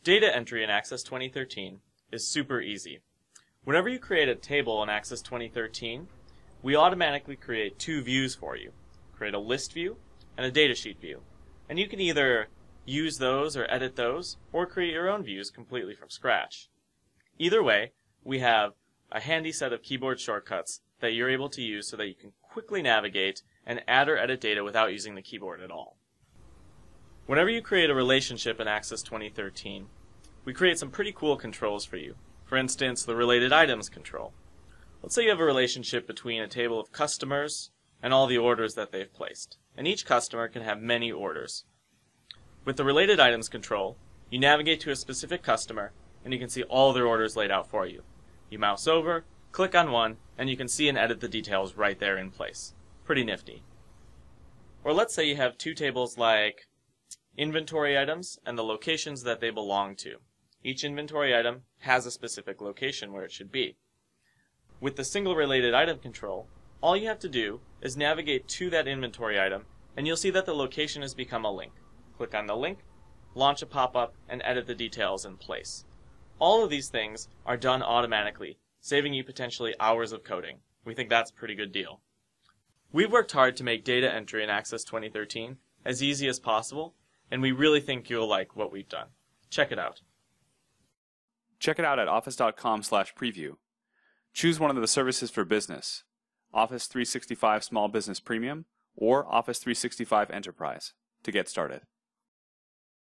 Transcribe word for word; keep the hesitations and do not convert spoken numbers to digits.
Data entry in Access twenty thirteen is super easy. Whenever you create a table in Access twenty thirteen, we automatically create two views for you. Create a list view and a datasheet view. And you can either use those or edit those, or create your own views completely from scratch. Either way, we have a handy set of keyboard shortcuts that you're able to use so that you can quickly navigate and add or edit data without using the keyboard at all. Whenever you create a relationship in Access twenty thirteen, we create some pretty cool controls for you. For instance, the related items control. Let's say you have a relationship between a table of customers and all the orders that they've placed, and each customer can have many orders. With the related items control, you navigate to a specific customer and you can see all their orders laid out for you. You mouse over, click on one, and you can see and edit the details right there in place. Pretty nifty. Or let's say you have two tables like inventory items and the locations that they belong to. Each inventory item has a specific location where it should be. With the single related item control, all you have to do is navigate to that inventory item and you'll see that the location has become a link. Click on the link, launch a pop-up, and edit the details in place. All of these things are done automatically, saving you potentially hours of coding. We think that's a pretty good deal. We've worked hard to make data entry in Access twenty thirteen as easy as possible, and we really think you'll like what we've done. Check it out. Check it out at office dot com slash preview. Choose one of the services for business, Office three sixty-five Small Business Premium or Office three sixty-five Enterprise, to get started.